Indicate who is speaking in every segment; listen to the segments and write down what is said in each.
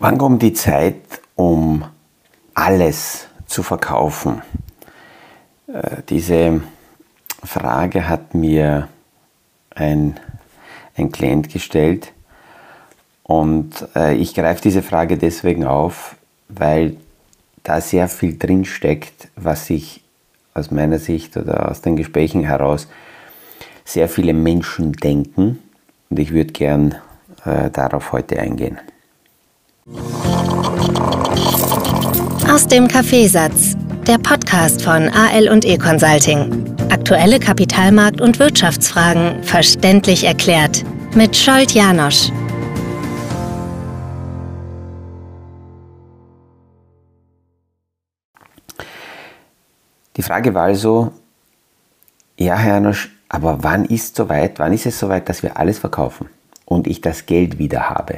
Speaker 1: Wann kommt die Zeit, um alles zu verkaufen? Diese Frage hat mir ein Klient gestellt und ich greife diese Frage deswegen auf, weil da sehr viel drin steckt, was sich aus meiner Sicht oder aus den Gesprächen heraus sehr viele Menschen denken, und ich würde gern darauf heute eingehen.
Speaker 2: Aus dem Kaffeesatz, der Podcast von AL&E Consulting. Aktuelle Kapitalmarkt- und Wirtschaftsfragen verständlich erklärt mit Scholt Janosch.
Speaker 1: Die Frage war also, ja Herr Janosch, aber wann ist es soweit, dass wir alles verkaufen und ich das Geld wieder habe?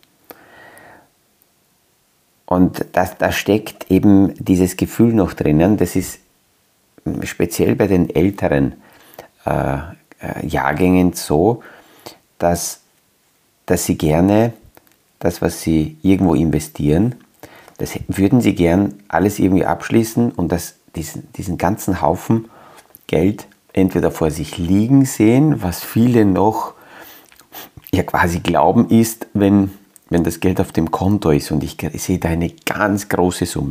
Speaker 1: Und da steckt eben dieses Gefühl noch drinnen, das ist speziell bei den älteren Jahrgängen so, dass sie gerne das, was sie irgendwo investieren, das würden sie gern alles irgendwie abschließen und diesen ganzen Haufen Geld entweder vor sich liegen sehen, was viele noch ja quasi glauben ist, wenn das Geld auf dem Konto ist, und ich sehe da eine ganz große Summe.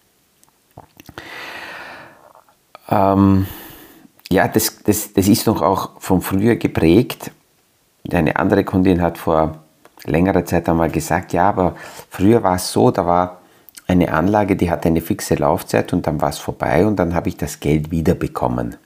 Speaker 1: Ja, das ist noch auch von früher geprägt. Eine andere Kundin hat vor längerer Zeit einmal gesagt, ja, aber früher war es so, da war eine Anlage, die hatte eine fixe Laufzeit und dann war es vorbei und dann habe ich das Geld wiederbekommen.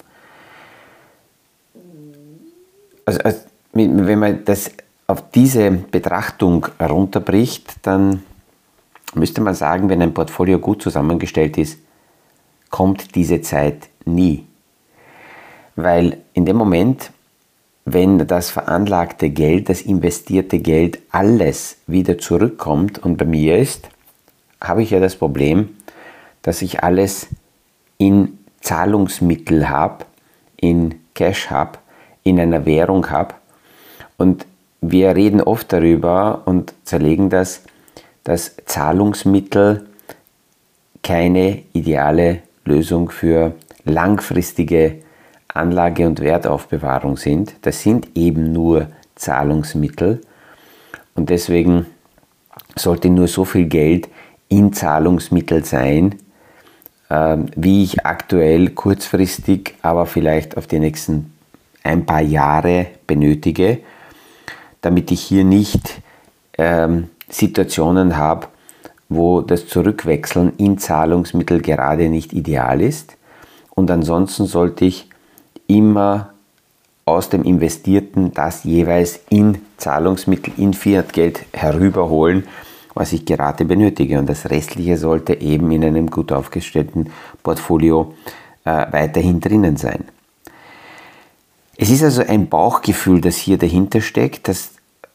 Speaker 1: Also wenn man das auf diese Betrachtung herunterbricht, dann müsste man sagen, wenn ein Portfolio gut zusammengestellt ist, kommt diese Zeit nie. Weil in dem Moment, wenn das veranlagte Geld, das investierte Geld, alles wieder zurückkommt und bei mir ist, habe ich ja das Problem, dass ich alles in Zahlungsmittel habe, in Cash habe, in einer Währung habe. Und wir reden oft darüber und zerlegen das, dass Zahlungsmittel keine ideale Lösung für langfristige Anlage- und Wertaufbewahrung sind. Das sind eben nur Zahlungsmittel und deswegen sollte nur so viel Geld in Zahlungsmittel sein, wie ich aktuell kurzfristig, aber vielleicht auf die nächsten ein paar Jahre benötige, damit ich hier nicht Situationen habe, wo das Zurückwechseln in Zahlungsmittel gerade nicht ideal ist. Und ansonsten sollte ich immer aus dem Investierten das jeweils in Zahlungsmittel, in Fiatgeld herüberholen, was ich gerade benötige. Und das Restliche sollte eben in einem gut aufgestellten Portfolio weiterhin drinnen sein. Es ist also ein Bauchgefühl, das hier dahinter steckt, dass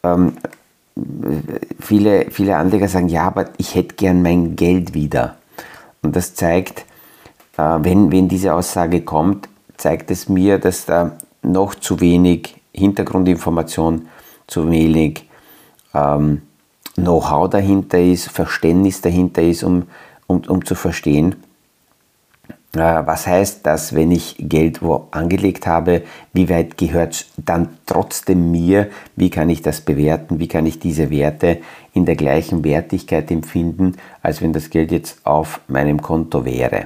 Speaker 1: viele Anleger sagen, ja, aber ich hätte gern mein Geld wieder. Und das zeigt, wenn diese Aussage kommt, zeigt es mir, dass da noch zu wenig Hintergrundinformation, zu wenig Know-how dahinter ist, Verständnis dahinter ist, um zu verstehen, was heißt das, wenn ich Geld wo angelegt habe, wie weit gehört es dann trotzdem mir, wie kann ich das bewerten, wie kann ich diese Werte in der gleichen Wertigkeit empfinden, als wenn das Geld jetzt auf meinem Konto wäre.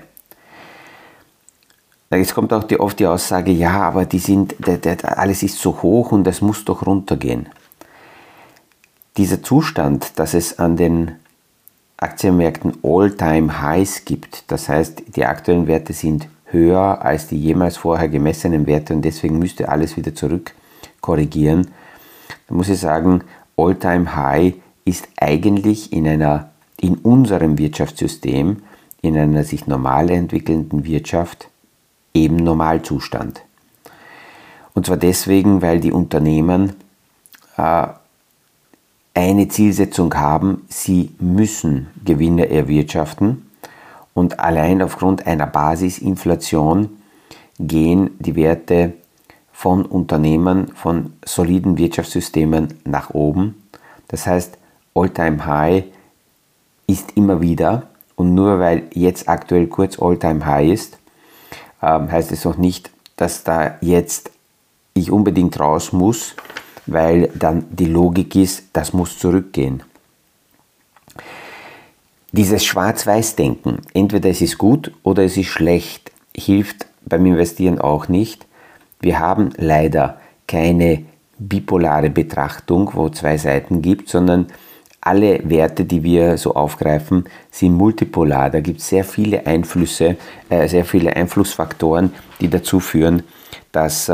Speaker 1: Jetzt kommt auch oft die Aussage, ja, aber alles ist so hoch und das muss doch runtergehen. Dieser Zustand, dass es an den Aktienmärkten All-Time-Highs gibt, das heißt, die aktuellen Werte sind höher als die jemals vorher gemessenen Werte und deswegen müsste alles wieder zurück korrigieren. Da muss ich sagen, All-Time-High ist eigentlich in unserem Wirtschaftssystem, in einer sich normal entwickelnden Wirtschaft, eben Normalzustand. Und zwar deswegen, weil die Unternehmen eine Zielsetzung haben, sie müssen Gewinne erwirtschaften und allein aufgrund einer Basisinflation gehen die Werte von Unternehmen, von soliden Wirtschaftssystemen nach oben. Das heißt, All-Time-High ist immer wieder, und nur weil jetzt aktuell kurz All-Time-High ist, heißt es noch nicht, dass da jetzt ich unbedingt raus muss, weil dann die Logik ist, das muss zurückgehen. Dieses Schwarz-Weiß-Denken, entweder es ist gut oder es ist schlecht, hilft beim Investieren auch nicht. Wir haben leider keine bipolare Betrachtung, wo zwei Seiten gibt, sondern alle Werte, die wir so aufgreifen, sind multipolar. Da gibt es sehr viele Einflüsse, sehr viele Einflussfaktoren, die dazu führen, dass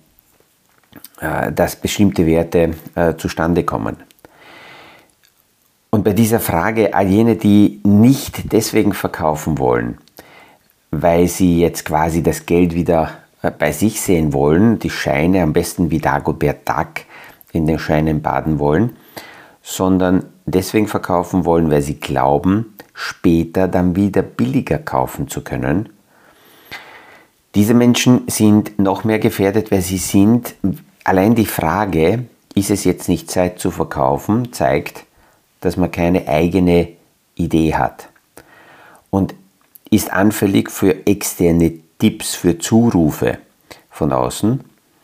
Speaker 1: bestimmte Werte zustande kommen. Und bei dieser Frage, all jene, die nicht deswegen verkaufen wollen, weil sie jetzt quasi das Geld wieder bei sich sehen wollen, die Scheine am besten wie Dagobert Duck in den Scheinen baden wollen, sondern deswegen verkaufen wollen, weil sie glauben, später dann wieder billiger kaufen zu können. Diese Menschen sind noch mehr gefährdet, weil sie sind, allein die Frage, ist es jetzt nicht Zeit zu verkaufen, zeigt, dass man keine eigene Idee hat und ist anfällig für externe Tipps, für Zurufe von außen.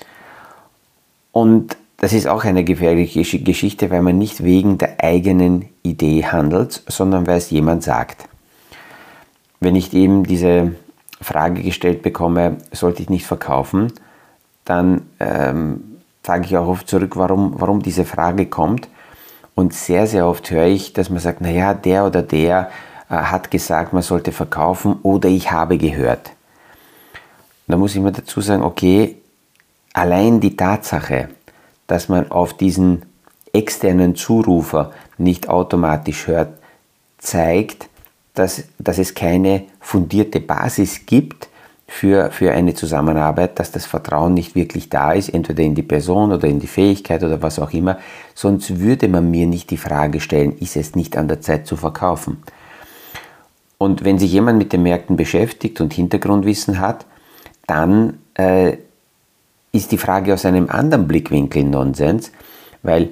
Speaker 1: Und das ist auch eine gefährliche Geschichte, weil man nicht wegen der eigenen Idee handelt, sondern weil es jemand sagt. Wenn ich eben diese Frage gestellt bekomme, sollte ich nicht verkaufen, dann frage ich auch oft zurück, warum diese Frage kommt. Und sehr, sehr oft höre ich, dass man sagt, naja, der oder der hat gesagt, man sollte verkaufen oder ich habe gehört. Und da muss ich mir dazu sagen, okay, allein die Tatsache, dass man auf diesen externen Zurufer nicht automatisch hört, zeigt, dass es keine fundierte Basis gibt für eine Zusammenarbeit, dass das Vertrauen nicht wirklich da ist, entweder in die Person oder in die Fähigkeit oder was auch immer. Sonst würde man mir nicht die Frage stellen, ist es nicht an der Zeit zu verkaufen? Und wenn sich jemand mit den Märkten beschäftigt und Hintergrundwissen hat, dann ist die Frage aus einem anderen Blickwinkel Nonsens, weil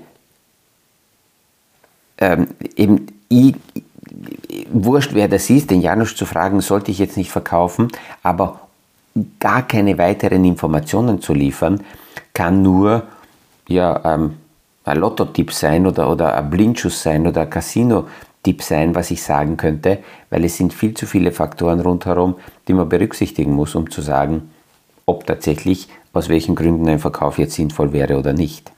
Speaker 1: wurscht, wer das ist, den Janusz zu fragen, sollte ich jetzt nicht verkaufen, aber gar keine weiteren Informationen zu liefern, kann nur ein Lotto-Tipp sein oder ein Blindschuss sein oder ein Casino-Tipp sein, was ich sagen könnte, weil es sind viel zu viele Faktoren rundherum, die man berücksichtigen muss, um zu sagen, ob tatsächlich aus welchen Gründen ein Verkauf jetzt sinnvoll wäre oder nicht.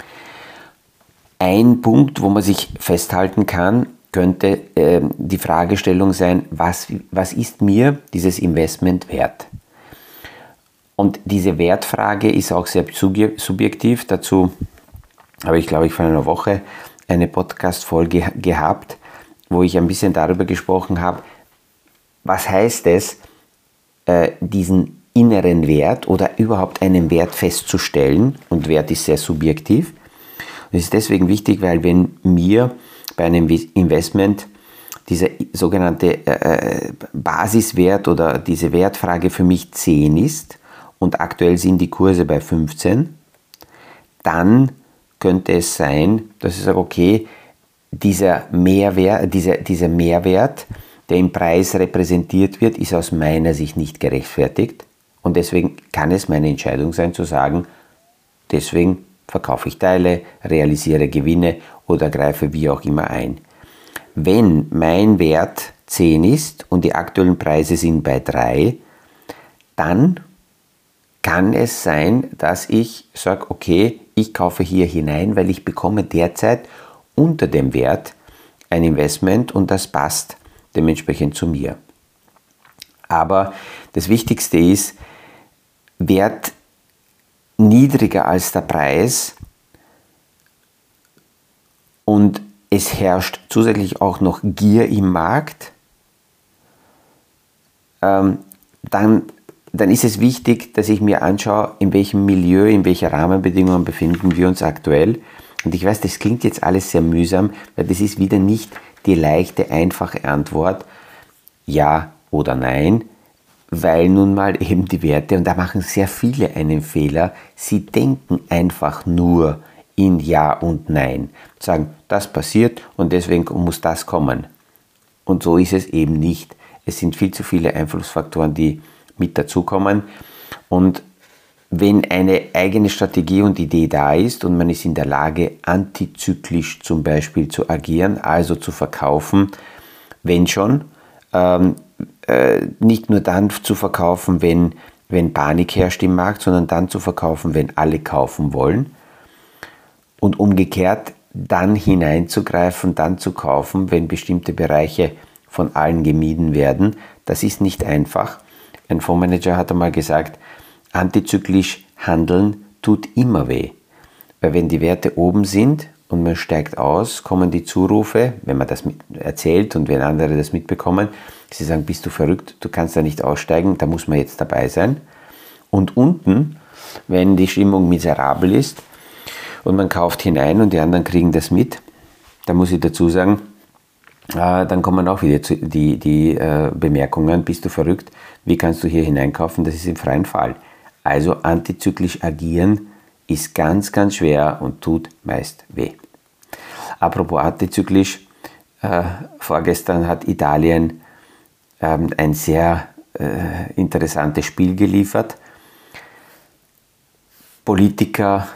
Speaker 1: Ein Punkt, wo man sich festhalten kann, könnte die Fragestellung sein, was ist mir dieses Investment wert? Und diese Wertfrage ist auch sehr subjektiv. Dazu habe ich, glaube ich, vor einer Woche eine Podcast-Folge gehabt, wo ich ein bisschen darüber gesprochen habe, was heißt es, diesen inneren Wert oder überhaupt einen Wert festzustellen. Und Wert ist sehr subjektiv. Und es ist deswegen wichtig, weil wenn mir bei einem Investment dieser sogenannte Basiswert oder diese Wertfrage für mich 10 ist und aktuell sind die Kurse bei 15, dann könnte es sein, dass ich sage, okay, dieser Mehrwert, der im Preis repräsentiert wird, ist aus meiner Sicht nicht gerechtfertigt und deswegen kann es meine Entscheidung sein zu sagen, deswegen verkaufe ich Teile, realisiere Gewinne oder greife wie auch immer ein. Wenn mein Wert 10 ist und die aktuellen Preise sind bei 3, dann kann es sein, dass ich sage, okay, ich kaufe hier hinein, weil ich bekomme derzeit unter dem Wert ein Investment und das passt dementsprechend zu mir. Aber das Wichtigste ist, Wert niedriger als der Preis und es herrscht zusätzlich auch noch Gier im Markt, dann ist es wichtig, dass ich mir anschaue, in welchem Milieu, in welcher Rahmenbedingungen befinden wir uns aktuell. Und ich weiß, das klingt jetzt alles sehr mühsam, weil das ist wieder nicht die leichte, einfache Antwort, ja oder nein, weil nun mal eben die Werte, und da machen sehr viele einen Fehler, sie denken einfach nur in Ja und Nein. Sagen, das passiert und deswegen muss das kommen. Und so ist es eben nicht. Es sind viel zu viele Einflussfaktoren, die mit dazukommen. Und wenn eine eigene Strategie und Idee da ist und man ist in der Lage, antizyklisch zum Beispiel zu agieren, also zu verkaufen, wenn schon, nicht nur dann zu verkaufen, wenn Panik herrscht im Markt, sondern dann zu verkaufen, wenn alle kaufen wollen. Und umgekehrt dann hineinzugreifen, dann zu kaufen, wenn bestimmte Bereiche von allen gemieden werden. Das ist nicht einfach. Ein Fondsmanager hat einmal gesagt, antizyklisch handeln tut immer weh. Weil wenn die Werte oben sind und man steigt aus, kommen die Zurufe, wenn man das erzählt und wenn andere das mitbekommen, sie sagen, bist du verrückt, du kannst da nicht aussteigen, da muss man jetzt dabei sein. Und unten, wenn die Stimmung miserabel ist und man kauft hinein und die anderen kriegen das mit, da muss ich dazu sagen, dann kommen auch wieder die Bemerkungen, bist du verrückt, wie kannst du hier hineinkaufen, das ist im freien Fall. Also antizyklisch agieren ist ganz, ganz schwer und tut meist weh. Apropos antizyklisch, vorgestern hat Italien ein sehr interessantes Spiel geliefert. Politiker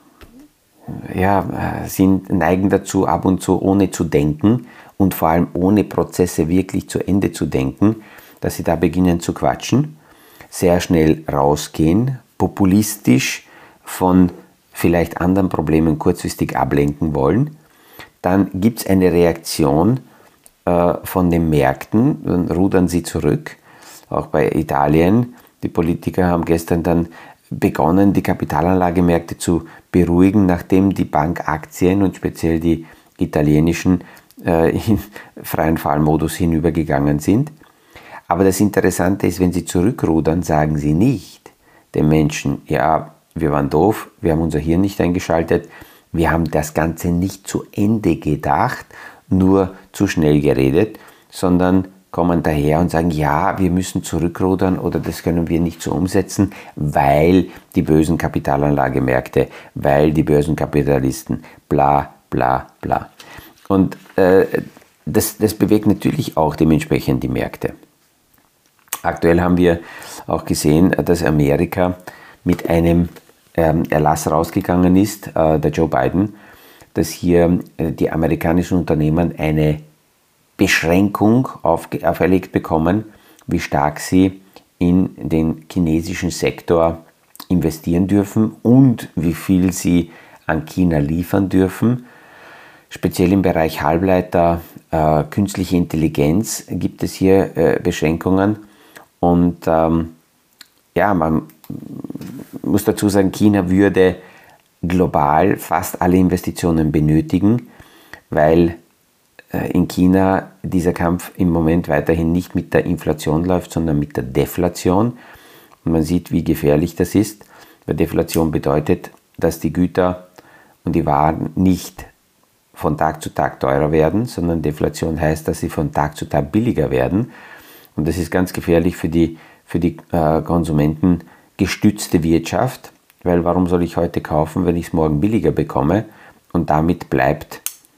Speaker 1: neigen dazu, ab und zu ohne zu denken und vor allem ohne Prozesse wirklich zu Ende zu denken, dass sie da beginnen zu quatschen, sehr schnell rausgehen, populistisch von vielleicht anderen Problemen kurzfristig ablenken wollen. Dann gibt es eine Reaktion von den Märkten, dann rudern sie zurück, auch bei Italien. Die Politiker haben gestern dann begonnen, die Kapitalanlagemärkte zu beruhigen, nachdem die Bankaktien und speziell die italienischen in freien Fallmodus hinübergegangen sind. Aber das Interessante ist, wenn sie zurückrudern, sagen sie nicht den Menschen, ja, wir waren doof, wir haben unser Hirn nicht eingeschaltet, wir haben das Ganze nicht zu Ende gedacht, nur zu schnell geredet, sondern kommen daher und sagen, ja, wir müssen zurückrudern oder das können wir nicht so umsetzen, weil die bösen Kapitalanlagemärkte, weil die Börsenkapitalisten, bla bla bla. Und das bewegt natürlich auch dementsprechend die Märkte. Aktuell haben wir auch gesehen, dass Amerika mit einem Erlass rausgegangen ist, der Joe Biden, dass hier die amerikanischen Unternehmen eine Beschränkung auferlegt bekommen, wie stark sie in den chinesischen Sektor investieren dürfen und wie viel sie an China liefern dürfen. Speziell im Bereich Halbleiter, künstliche Intelligenz gibt es hier Beschränkungen. Und man muss dazu sagen, China würde global fast alle Investitionen benötigen, weil in China dieser Kampf im Moment weiterhin nicht mit der Inflation läuft, sondern mit der Deflation. Und man sieht, wie gefährlich das ist, weil Deflation bedeutet, dass die Güter und die Waren nicht von Tag zu Tag teurer werden, sondern Deflation heißt, dass sie von Tag zu Tag billiger werden. Und das ist ganz gefährlich für die Konsumenten gestützte Wirtschaft, weil warum soll ich heute kaufen, wenn ich es morgen billiger bekomme? Und damit bleibt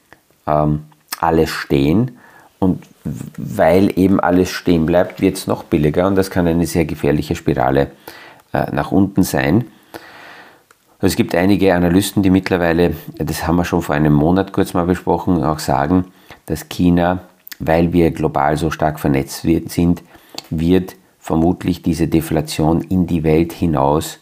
Speaker 1: alles stehen. Und weil eben alles stehen bleibt, wird es noch billiger und das kann eine sehr gefährliche Spirale nach unten sein. Es gibt einige Analysten, die mittlerweile, das haben wir schon vor einem Monat kurz mal besprochen, auch sagen, dass China, weil wir global so stark vernetzt sind, wird vermutlich diese Deflation in die Welt hinaus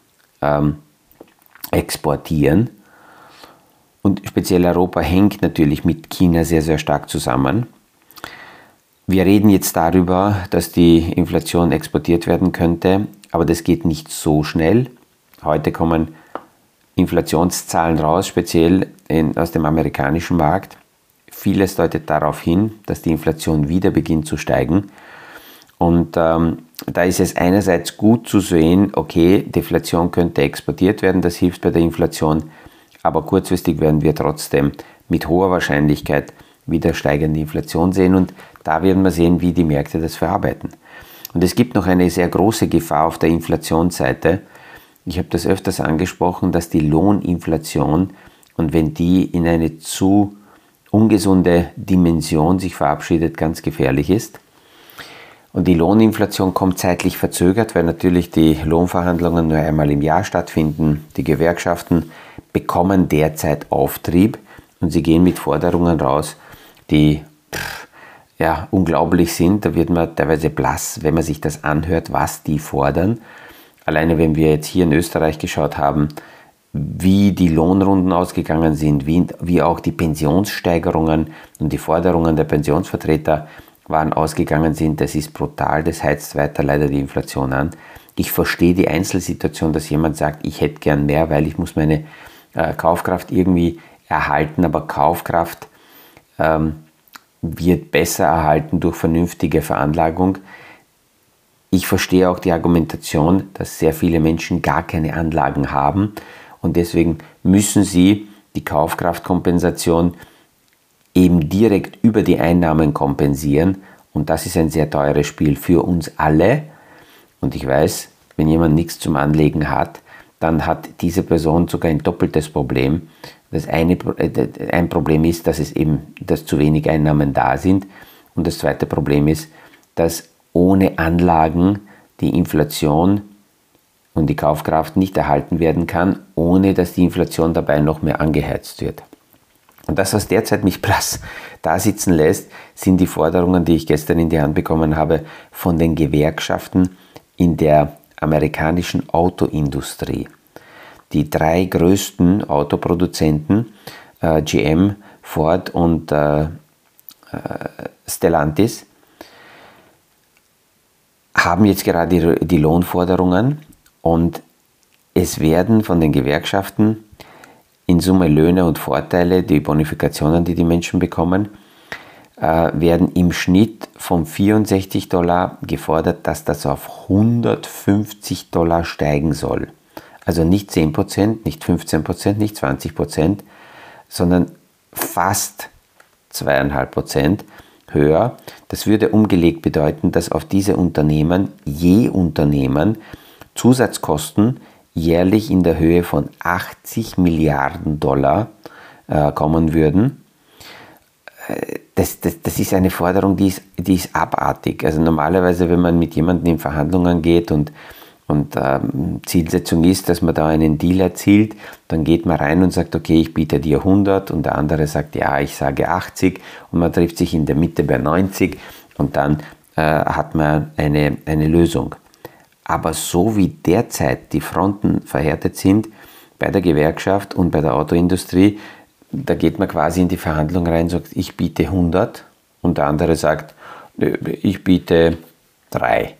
Speaker 1: exportieren. Und speziell Europa hängt natürlich mit China sehr, sehr stark zusammen. Wir reden jetzt darüber, dass die Inflation exportiert werden könnte, aber das geht nicht so schnell. Heute kommen Inflationszahlen raus, speziell aus dem amerikanischen Markt. Vieles deutet darauf hin, dass die Inflation wieder beginnt zu steigen. Und da ist es einerseits gut zu sehen, okay, Deflation könnte exportiert werden, das hilft bei der Inflation, aber kurzfristig werden wir trotzdem mit hoher Wahrscheinlichkeit wieder steigende Inflation sehen und da werden wir sehen, wie die Märkte das verarbeiten. Und es gibt noch eine sehr große Gefahr auf der Inflationsseite. Ich habe das öfters angesprochen, dass die Lohninflation und wenn die in eine zu ungesunde Dimension sich verabschiedet, ganz gefährlich ist. Und die Lohninflation kommt zeitlich verzögert, weil natürlich die Lohnverhandlungen nur einmal im Jahr stattfinden. Die Gewerkschaften bekommen derzeit Auftrieb und sie gehen mit Forderungen raus, die unglaublich sind. Da wird man teilweise blass, wenn man sich das anhört, was die fordern. Alleine wenn wir jetzt hier in Österreich geschaut haben, wie die Lohnrunden ausgegangen sind, wie auch die Pensionssteigerungen und die Forderungen der Pensionsvertreter ausgegangen sind, das ist brutal, das heizt weiter leider die Inflation an. Ich verstehe die Einzelsituation, dass jemand sagt, ich hätte gern mehr, weil ich muss meine Kaufkraft irgendwie erhalten, aber Kaufkraft wird besser erhalten durch vernünftige Veranlagung. Ich verstehe auch die Argumentation, dass sehr viele Menschen gar keine Anlagen haben und deswegen müssen sie die Kaufkraftkompensation eben direkt über die Einnahmen kompensieren und das ist ein sehr teures Spiel für uns alle. Und ich weiß, wenn jemand nichts zum Anlegen hat, dann hat diese Person sogar ein doppeltes Problem. Ein Problem ist, dass zu wenig Einnahmen da sind und das zweite Problem ist, dass ohne Anlagen die Inflation und die Kaufkraft nicht erhalten werden kann, ohne dass die Inflation dabei noch mehr angeheizt wird. Und das, was derzeit mich blass da sitzen lässt, sind die Forderungen, die ich gestern in die Hand bekommen habe von den Gewerkschaften in der amerikanischen Autoindustrie. Die 3 größten Autoproduzenten, GM, Ford und Stellantis, haben jetzt gerade die Lohnforderungen und es werden von den Gewerkschaften in Summe Löhne und Vorteile, die Bonifikationen, die die Menschen bekommen, werden im Schnitt von $64 gefordert, dass das auf $150 steigen soll. Also nicht 10%, nicht 15%, nicht 20%, sondern fast 2,5% höher. Das würde umgelegt bedeuten, dass auf diese Unternehmen, je Unternehmen, Zusatzkosten jährlich in der Höhe von $80 Milliarden kommen würden. Das ist eine Forderung, die ist abartig. Also normalerweise, wenn man mit jemandem in Verhandlungen geht und Zielsetzung ist, dass man da einen Deal erzielt, dann geht man rein und sagt, okay, ich biete dir 100 und der andere sagt, ja, ich sage 80 und man trifft sich in der Mitte bei 90 und dann hat man eine Lösung. Aber so wie derzeit die Fronten verhärtet sind bei der Gewerkschaft und bei der Autoindustrie, da geht man quasi in die Verhandlung rein und sagt, ich biete 100 und der andere sagt, ich biete 3.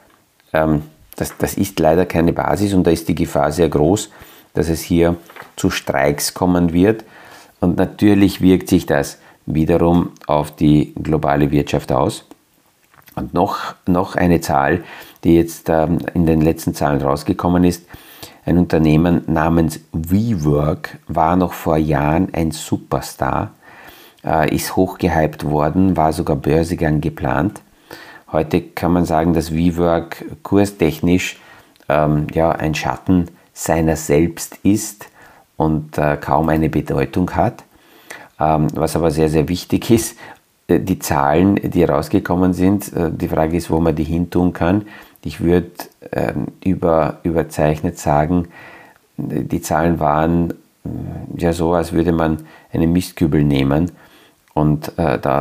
Speaker 1: Das ist leider keine Basis und da ist die Gefahr sehr groß, dass es hier zu Streiks kommen wird. Und natürlich wirkt sich das wiederum auf die globale Wirtschaft aus. Und noch eine Zahl, die jetzt in den letzten Zahlen rausgekommen ist. Ein Unternehmen namens WeWork war noch vor Jahren ein Superstar, ist hochgehypt worden, war sogar Börsegang geplant. Heute kann man sagen, dass WeWork kurstechnisch ein Schatten seiner selbst ist und kaum eine Bedeutung hat. Was aber sehr, sehr wichtig ist, die Zahlen, die rausgekommen sind, die Frage ist, wo man die hin tun kann. Ich würde überzeichnet sagen, die Zahlen waren ja so, als würde man einen Mistkübel nehmen und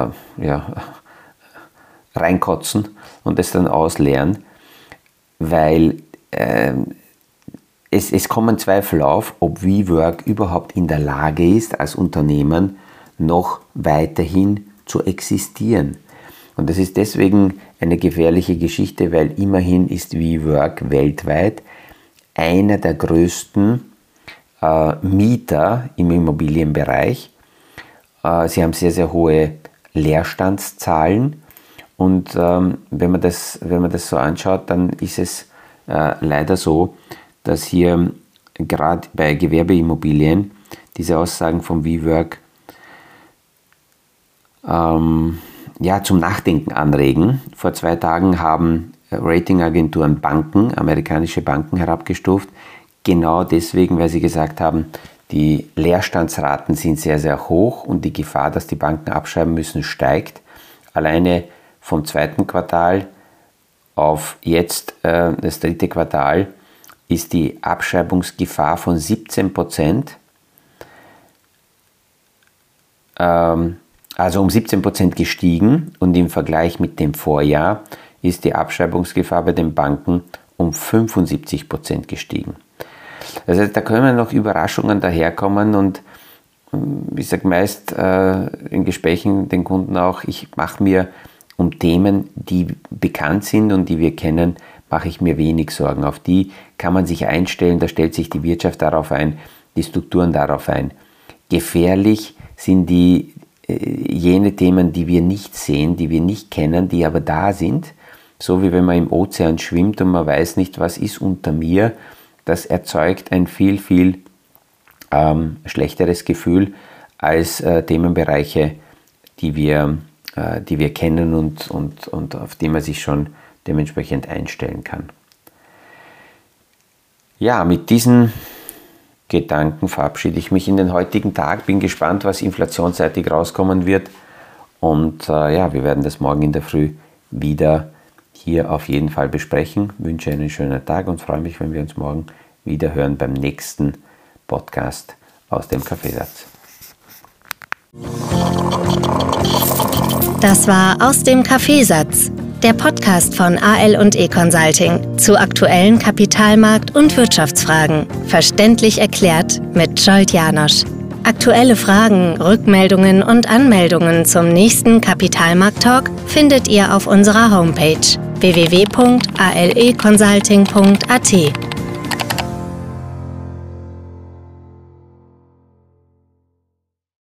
Speaker 1: reinkotzen und es dann ausleeren, weil es kommen Zweifel auf, ob WeWork überhaupt in der Lage ist, als Unternehmen noch weiterhin zu existieren. Und das ist deswegen eine gefährliche Geschichte, weil immerhin ist WeWork weltweit einer der größten Mieter im Immobilienbereich. Sie haben sehr, sehr hohe Leerstandszahlen und wenn man das so anschaut, dann ist es leider so, dass hier gerade bei Gewerbeimmobilien diese Aussagen von WeWork zum Nachdenken anregen. Vor 2 Tagen haben Ratingagenturen amerikanische Banken herabgestuft, genau deswegen, weil sie gesagt haben, Die Leerstandsraten sind sehr, sehr hoch und die Gefahr, dass die Banken abschreiben müssen, steigt. Alleine vom 2. Quartal auf jetzt das 3. Quartal ist die Abschreibungsgefahr von 17%, also um 17% gestiegen, und im Vergleich mit dem Vorjahr ist die Abschreibungsgefahr bei den Banken um 75% gestiegen. Das heißt, da können noch Überraschungen daherkommen, und ich sage meist in Gesprächen den Kunden auch, ich mache mir um Themen, die bekannt sind und die wir kennen, mache ich mir wenig Sorgen. Auf die kann man sich einstellen, da stellt sich die Wirtschaft darauf ein, die Strukturen darauf ein. Gefährlich sind jene Themen, die wir nicht sehen, die wir nicht kennen, die aber da sind. So wie wenn man im Ozean schwimmt und man weiß nicht, was ist unter mir. Das erzeugt ein viel, viel schlechteres Gefühl als Themenbereiche, die wir kennen und auf die man sich schon dementsprechend einstellen kann. Ja, mit diesen Gedanken verabschiede ich mich in den heutigen Tag. Bin gespannt, was inflationsseitig rauskommen wird. Und wir werden das morgen in der Früh wieder hier auf jeden Fall besprechen. Ich wünsche einen schönen Tag und freue mich, wenn wir uns morgen wieder hören beim nächsten Podcast aus dem Kaffeesatz.
Speaker 2: Das war Aus dem Kaffeesatz, der Podcast von AL&E Consulting zu aktuellen Kapitalmarkt- und Wirtschaftsfragen. Verständlich erklärt mit Zsolt János. Aktuelle Fragen, Rückmeldungen und Anmeldungen zum nächsten Kapitalmarkt-Talk findet ihr auf unserer Homepage www.aleconsulting.at.